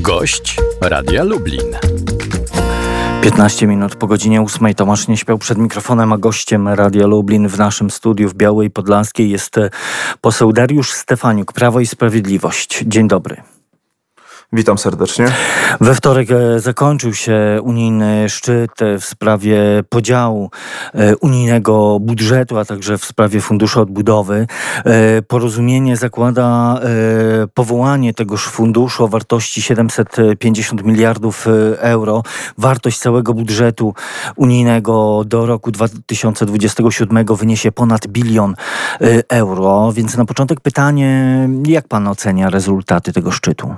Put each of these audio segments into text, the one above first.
Gość Radia Lublin. 15 minut po godzinie 8. Tomasz nie śpiał przed mikrofonem, a gościem Radia Lublin w naszym studiu w Białej Podlaskiej jest poseł Dariusz Stefaniuk, Prawo i Sprawiedliwość. Dzień dobry. Witam serdecznie. We wtorek zakończył się unijny szczyt w sprawie podziału unijnego budżetu, a także w sprawie Funduszu Odbudowy. Porozumienie zakłada powołanie tegoż funduszu o wartości 750 miliardów euro. Wartość całego budżetu unijnego do roku 2027 wyniesie ponad 1 bilion euro. Więc na początek pytanie, jak pan ocenia rezultaty tego szczytu?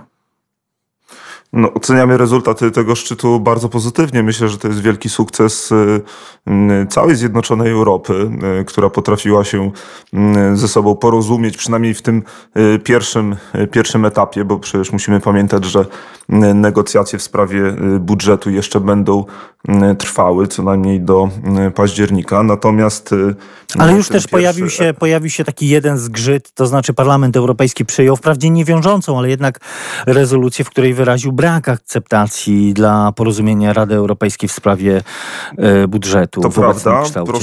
Oceniamy rezultaty tego szczytu bardzo pozytywnie. Myślę, że to jest wielki sukces całej zjednoczonej Europy, która potrafiła się ze sobą porozumieć, przynajmniej w tym pierwszym etapie, bo przecież musimy pamiętać, że negocjacje w sprawie budżetu jeszcze będą trwały co najmniej do października. Natomiast ale już też pojawił się taki jeden zgrzyt, to znaczy Parlament Europejski przyjął wprawdzie niewiążącą, ale jednak rezolucję, w której wyraził brak akceptacji dla porozumienia Rady Europejskiej w sprawie budżetu. To prawda.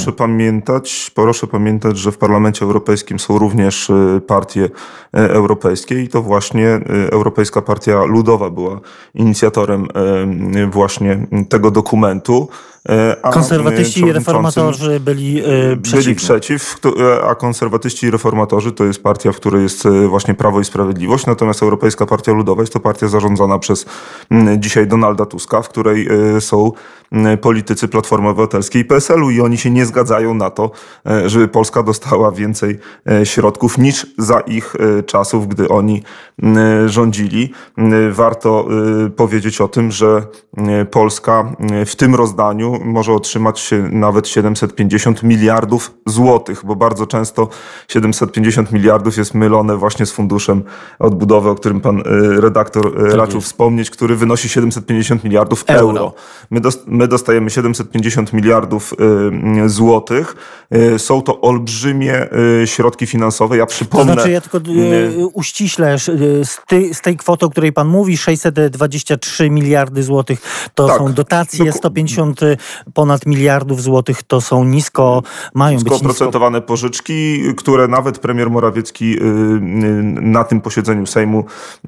Proszę pamiętać, że w Parlamencie Europejskim są również partie europejskie i to właśnie Europejska Partia Ludowa była inicjatorem właśnie tego dokumentu. Konserwatyści i reformatorzy byli przeciw, a konserwatyści i reformatorzy to jest partia, w której jest właśnie Prawo i Sprawiedliwość, natomiast Europejska Partia Ludowa jest to partia zarządzana przez dzisiaj Donalda Tuska, w której są politycy Platformy Obywatelskiej i PSL-u i oni się nie zgadzają na to, żeby Polska dostała więcej środków niż za ich czasów, gdy oni rządzili. Warto powiedzieć o tym, że Polska w tym rozdaniu może otrzymać nawet 750 miliardów złotych, bo bardzo często 750 miliardów jest mylone właśnie z Funduszem Odbudowy, o którym pan redaktor raczył wspomnieć, który wynosi 750 miliardów euro. My dostajemy 750 miliardów złotych. Są to olbrzymie środki finansowe. Ja przypomnę... To znaczy, ja tylko uściślę, z tej kwoty, o której pan mówi, 623 miliardy złotych to są dotacje, 150 ponad miliardów złotych to są nisko oprocentowane pożyczki, które nawet premier Morawiecki na tym posiedzeniu Sejmu,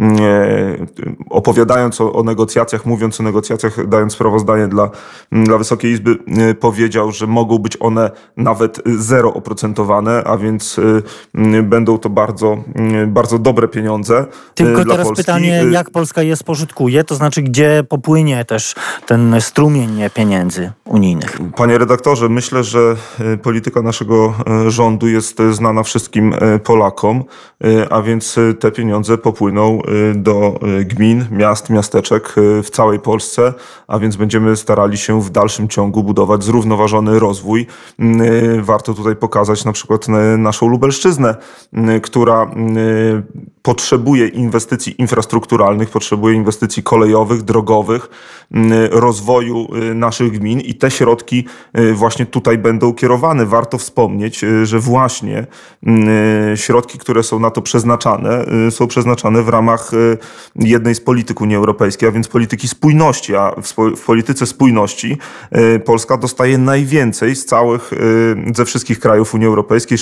opowiadając o negocjacjach, mówiąc o negocjacjach, dając sprawozdanie dla Wysokiej Izby, powiedział, że mogą być one nawet zero oprocentowane, a więc będą to bardzo, bardzo dobre pieniądze. Tylko dla teraz Polski. Pytanie, jak Polska je spożytkuje, to znaczy gdzie popłynie też ten strumień pieniędzy unijnych? Panie redaktorze, myślę, że polityka naszego rządu jest znana wszystkim Polakom, a więc te pieniądze popłyną do gmin, miast, miasteczek w całej Polsce, a więc będziemy starali się w dalszym ciągu budować zrównoważony rozwój. Warto tutaj pokazać na przykład naszą Lubelszczyznę, która potrzebuje inwestycji infrastrukturalnych, potrzebuje inwestycji kolejowych, drogowych, rozwoju naszych gmin i te środki właśnie tutaj będą kierowane. Warto wspomnieć, że właśnie środki, które są na to przeznaczane, są przeznaczane w ramach jednej z polityk Unii Europejskiej, a więc polityki spójności, a w polityce spójności Polska dostaje najwięcej ze wszystkich krajów Unii Europejskiej,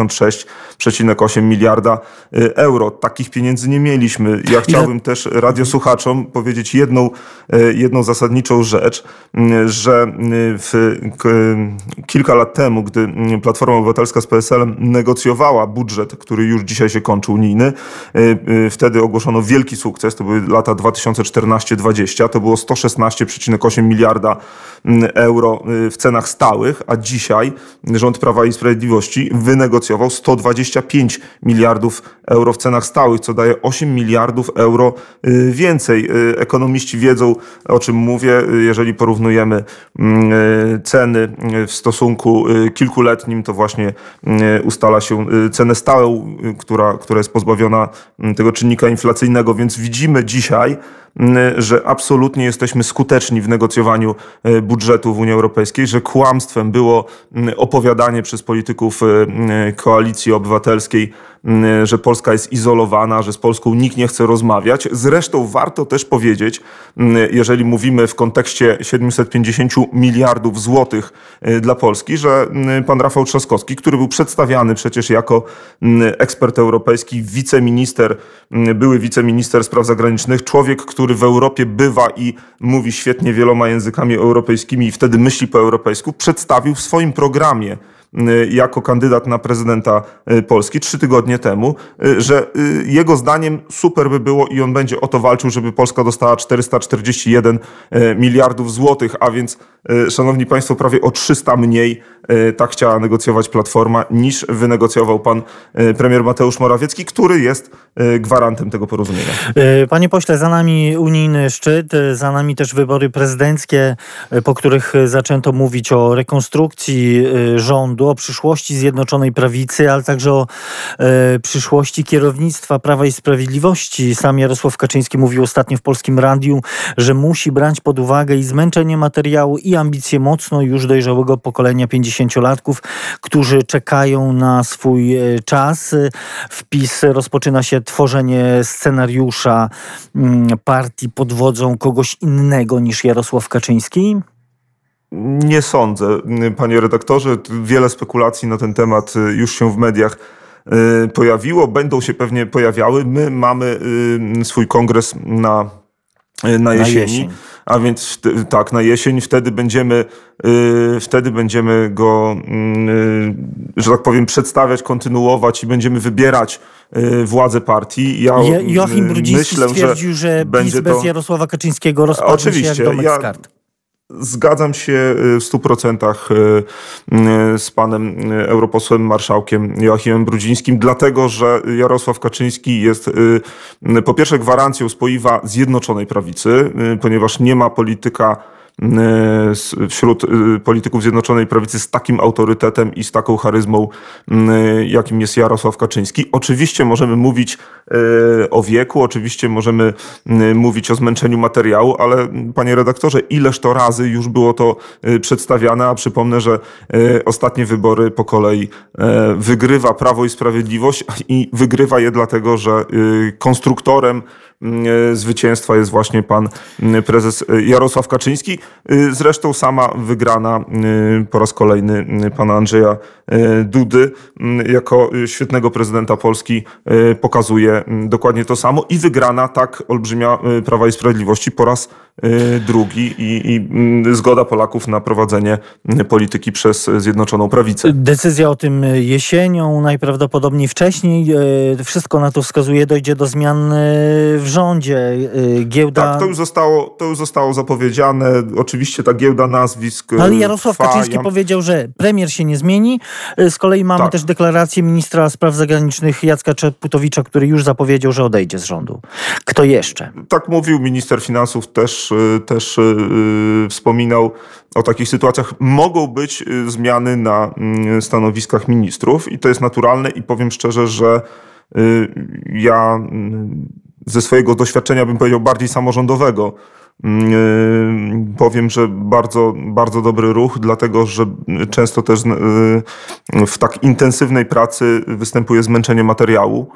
66,8 miliarda euro. Takich pieniędzy nie mieliśmy. Ja chciałbym też radiosłuchaczom powiedzieć jedną zasadniczą rzecz, że kilka lat temu, gdy Platforma Obywatelska z PSL-em negocjowała budżet, który już dzisiaj się kończy, unijny, wtedy ogłoszono wielki sukces, to były lata 2014-2020, to było 116,8 miliarda euro w cenach stałych, a dzisiaj rząd Prawa i Sprawiedliwości wynegocjował 125 miliardów euro w cenach stałych, co daje 8 miliardów euro więcej. Ekonomiści wiedzą, o czym mówię, jeżeli porównujemy ceny w stosunku kilkuletnim, to właśnie ustala się cenę stałą, która jest pozbawiona tego czynnika inflacyjnego, więc widzimy dzisiaj, że absolutnie jesteśmy skuteczni w negocjowaniu budżetu w Unii Europejskiej, że kłamstwem było opowiadanie przez polityków Koalicji Obywatelskiej że Polska jest izolowana, że z Polską nikt nie chce rozmawiać. Zresztą warto też powiedzieć, jeżeli mówimy w kontekście 750 miliardów złotych dla Polski, że pan Rafał Trzaskowski, który był przedstawiany przecież jako ekspert europejski, były wiceminister spraw zagranicznych, człowiek, który w Europie bywa i mówi świetnie wieloma językami europejskimi i wtedy myśli po europejsku, przedstawił w swoim programie jako kandydat na prezydenta Polski 3 tygodnie temu, że jego zdaniem super by było i on będzie o to walczył, żeby Polska dostała 441 miliardów złotych, a więc, szanowni państwo, prawie o 300 mniej tak chciała negocjować Platforma, niż wynegocjował pan premier Mateusz Morawiecki, który jest gwarantem tego porozumienia. Panie pośle, za nami unijny szczyt, za nami też wybory prezydenckie, po których zaczęto mówić o rekonstrukcji rządu, o przyszłości Zjednoczonej Prawicy, ale także o przyszłości kierownictwa Prawa i Sprawiedliwości. Sam Jarosław Kaczyński mówił ostatnio w Polskim Radiu, że musi brać pod uwagę i zmęczenie materiału, i ambicje mocno już dojrzałego pokolenia 50-latków, którzy czekają na swój czas. W PiS rozpoczyna się tworzenie scenariusza partii pod wodzą kogoś innego niż Jarosław Kaczyński? Nie sądzę, panie redaktorze. Wiele spekulacji na ten temat już się w mediach pojawiło, będą się pewnie pojawiały. My mamy swój kongres na jesieni. A więc tak, na jesień, wtedy będziemy go, że tak powiem, przedstawiać, kontynuować i będziemy wybierać władzę partii. Joachim Brudziński stwierdził, że PiS bez Jarosława Kaczyńskiego rozpadnie się jak domek z kart. Zgadzam się w 100% z panem europosłem marszałkiem Joachimem Brudzińskim, dlatego że Jarosław Kaczyński jest po pierwsze gwarancją spoiwa Zjednoczonej Prawicy, ponieważ nie ma polityka wśród polityków Zjednoczonej Prawicy z takim autorytetem i z taką charyzmą, jakim jest Jarosław Kaczyński. Oczywiście możemy mówić o wieku, oczywiście możemy mówić o zmęczeniu materiału, ale panie redaktorze, ileż to razy już było to przedstawiane, a przypomnę, że ostatnie wybory po kolei wygrywa Prawo i Sprawiedliwość i wygrywa je dlatego, że konstruktorem zwycięstwa jest właśnie pan prezes Jarosław Kaczyński. Zresztą sama wygrana po raz kolejny pana Andrzeja Dudy jako świetnego prezydenta Polski pokazuje dokładnie to samo i wygrana tak olbrzymia Prawa i Sprawiedliwości po raz drugi i zgoda Polaków na prowadzenie polityki przez Zjednoczoną Prawicę. Decyzja o tym jesienią, najprawdopodobniej wcześniej. Wszystko na to wskazuje, dojdzie do zmian w rządzie. Giełda... Tak, to już zostało zapowiedziane. Oczywiście ta giełda nazwisk ale Jarosław Kaczyński powiedział, że premier się nie zmieni. Z kolei mamy też deklarację ministra spraw zagranicznych Jacka Czaputowicza, który już zapowiedział, że odejdzie z rządu. Kto jeszcze? Tak mówił, minister finansów też wspominał o takich sytuacjach. Mogą być zmiany na stanowiskach ministrów i to jest naturalne i powiem szczerze, że ja ze swojego doświadczenia bym powiedział bardziej samorządowego powiem, że bardzo, bardzo dobry ruch, dlatego że często też w tak intensywnej pracy występuje zmęczenie materiału.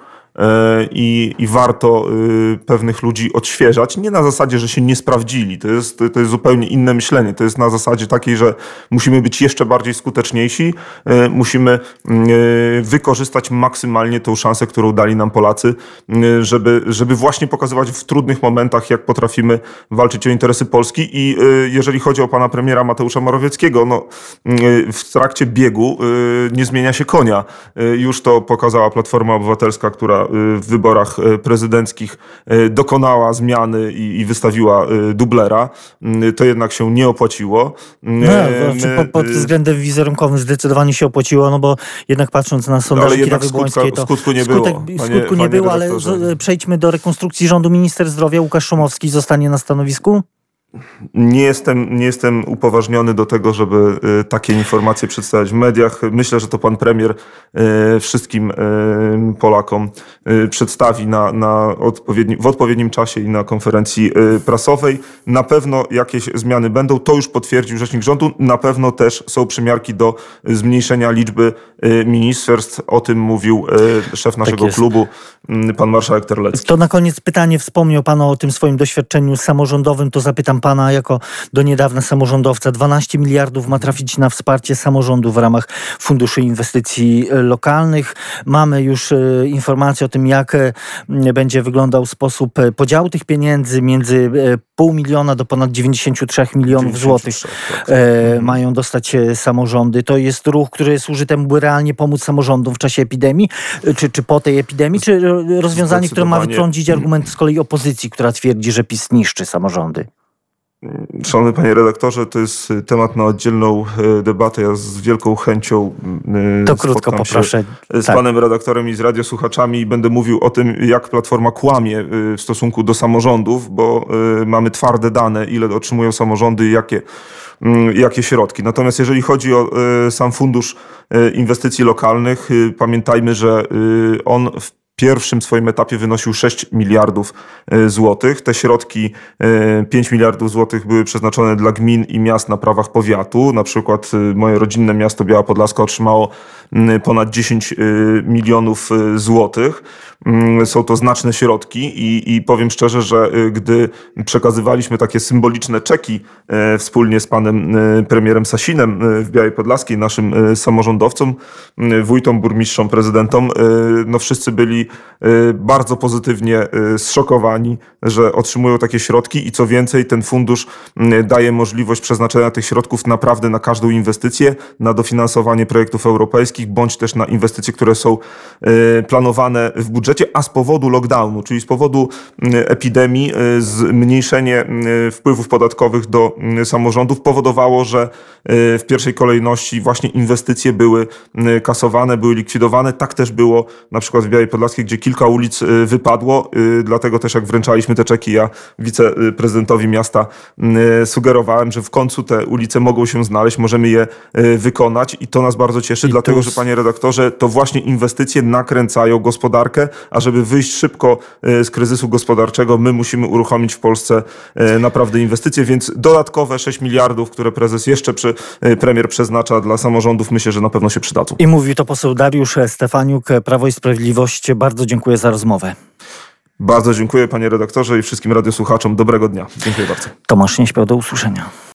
I warto pewnych ludzi odświeżać. Nie na zasadzie, że się nie sprawdzili. To jest zupełnie inne myślenie. To jest na zasadzie takiej, że musimy być jeszcze bardziej skuteczniejsi. Musimy wykorzystać maksymalnie tą szansę, którą dali nam Polacy, żeby właśnie pokazywać w trudnych momentach, jak potrafimy walczyć o interesy Polski. I jeżeli chodzi o pana premiera Mateusza Morawieckiego, no, w trakcie biegu nie zmienia się konia. Już to pokazała Platforma Obywatelska, która w wyborach prezydenckich dokonała zmiany i wystawiła dublera. To jednak się nie opłaciło. Pod względem wizerunkowym zdecydowanie się opłaciło, no bo jednak patrząc na sondaże Kidawy Błońskiej, to skutku nie było. Skutku nie było, ale przejdźmy do rekonstrukcji rządu. Minister zdrowia Łukasz Szumowski zostanie na stanowisku? Nie jestem upoważniony do tego, żeby takie informacje przedstawiać w mediach. Myślę, że to pan premier wszystkim Polakom przedstawi w odpowiednim czasie i na konferencji prasowej. Na pewno jakieś zmiany będą. To już potwierdził rzecznik rządu. Na pewno też są przymiarki do zmniejszenia liczby ministerstw. O tym mówił szef naszego klubu, pan marszałek Terlecki. To na koniec pytanie. Wspomniał pan o tym swoim doświadczeniu samorządowym. To zapytam pana jako do niedawna samorządowca. 12 miliardów ma trafić na wsparcie samorządu w ramach Funduszu Inwestycji Lokalnych. Mamy już informacje o tym, jak będzie wyglądał sposób podziału tych pieniędzy między 500 000 do ponad 93 milionów złotych mają dostać samorządy. To jest ruch, który służy temu, by realnie pomóc samorządom w czasie epidemii, czy po tej epidemii, czy rozwiązanie, które ma wytrącić argument z kolei opozycji, która twierdzi, że PiS niszczy samorządy? Szanowny panie redaktorze, to jest temat na oddzielną debatę. Ja z wielką chęcią to krótko poproszę. Z panem redaktorem i z radiosłuchaczami i będę mówił o tym, jak Platforma kłamie w stosunku do samorządów, bo mamy twarde dane, ile otrzymują samorządy i jakie środki. Natomiast jeżeli chodzi o sam Fundusz Inwestycji Lokalnych, pamiętajmy, że on w pierwszym swoim etapie wynosił 6 miliardów złotych. Te środki, 5 miliardów złotych były przeznaczone dla gmin i miast na prawach powiatu. Na przykład moje rodzinne miasto Biała Podlaska otrzymało ponad 10 milionów złotych. Są to znaczne środki i powiem szczerze, że gdy przekazywaliśmy takie symboliczne czeki wspólnie z panem premierem Sasinem w Białej Podlaskiej, naszym samorządowcom, wójtom, burmistrzom, prezydentom, no wszyscy byli bardzo pozytywnie zszokowani, że otrzymują takie środki i co więcej, ten fundusz daje możliwość przeznaczenia tych środków naprawdę na każdą inwestycję, na dofinansowanie projektów europejskich, bądź też na inwestycje, które są planowane w budżecie, a z powodu lockdownu, czyli z powodu epidemii, zmniejszenie wpływów podatkowych do samorządów powodowało, że w pierwszej kolejności właśnie inwestycje były kasowane, były likwidowane. Tak też było na przykład w Białej Podlaskiej, gdzie kilka ulic wypadło. Dlatego też jak wręczaliśmy te czeki, ja wiceprezydentowi miasta sugerowałem, że w końcu te ulice mogą się znaleźć, możemy je wykonać i to nas bardzo cieszy, dlatego że panie redaktorze, to właśnie inwestycje nakręcają gospodarkę, a żeby wyjść szybko z kryzysu gospodarczego, my musimy uruchomić w Polsce naprawdę inwestycje, więc dodatkowe 6 miliardów, które premier przeznacza dla samorządów, myślę, że na pewno się przydadzą. I mówił to poseł Dariusz Stefaniuk, Prawo i Sprawiedliwość. Bardzo dziękuję za rozmowę. Bardzo dziękuję panie redaktorze i wszystkim radiosłuchaczom. Dobrego dnia. Dziękuję bardzo. Tomasz Nieśpiał, do usłyszenia.